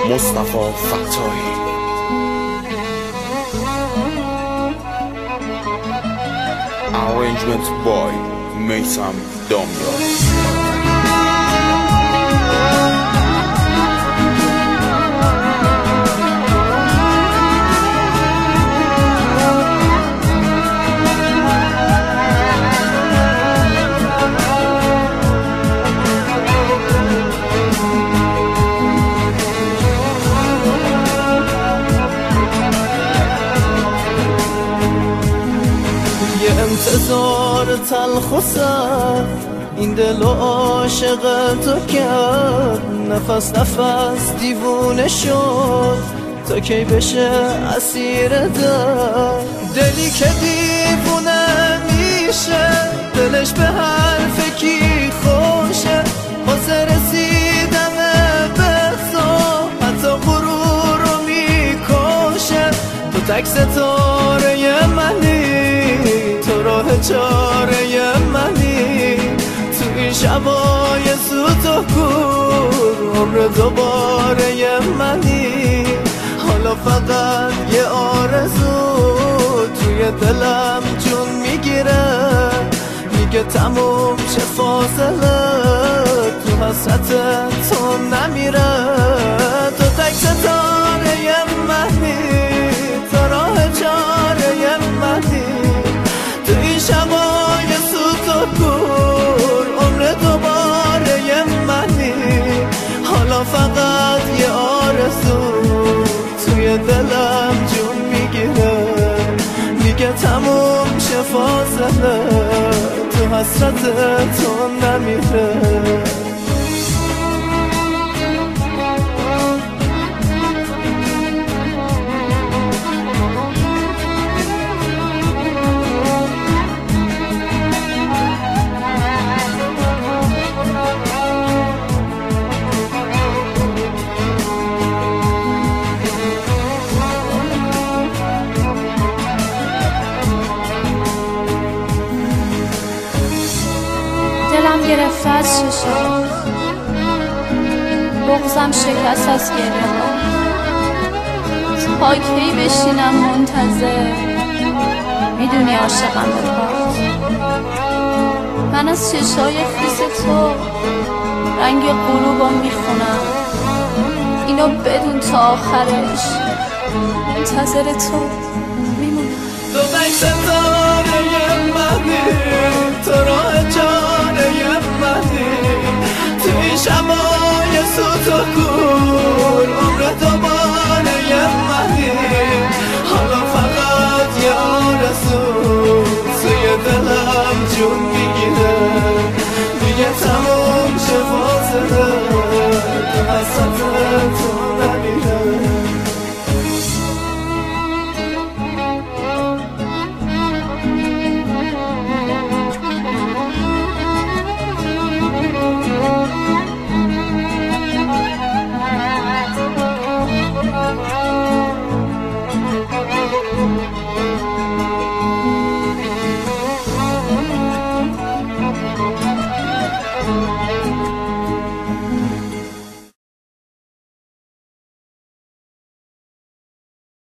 مصطفی فتاحی. Arrangement by Meysam Damya. انتظار تلخ و سر این دل و عاشق تو کرد، نفس نفس دیوونه شد تا کی بشه اسیر درد. دلی که دیوونه میشه دلش به حرف کی خوشه، واسه رسیدن به تو حتی غرور رو میکشه. تو تک ستاره منی، تو راه چاره منی، تو این شبای سوت و کور عمر دوباره منی. حالا فقط یه آرزو توی دلم جون میگیره، میگه تموم چه فاصله تو حسرت تو نمیره. تو تک ستاره منی، تو راه چاره منی، تو این شبای سوت و کور عمر دوباره منی. حالا فقط یه آرزو توی دلم جون میگیره، میگه تموم شه فاصله تو حسرت تو نمیره. دلم گرفته از ششم، بغضم شکست از گریه ها. تا کی بشینم منتظر، میدونی عاشقم به پاس. من از چشای خیس تو رنگ غروبم میخونم، اینو بدون تا آخرش منتظر تو میمونم. تو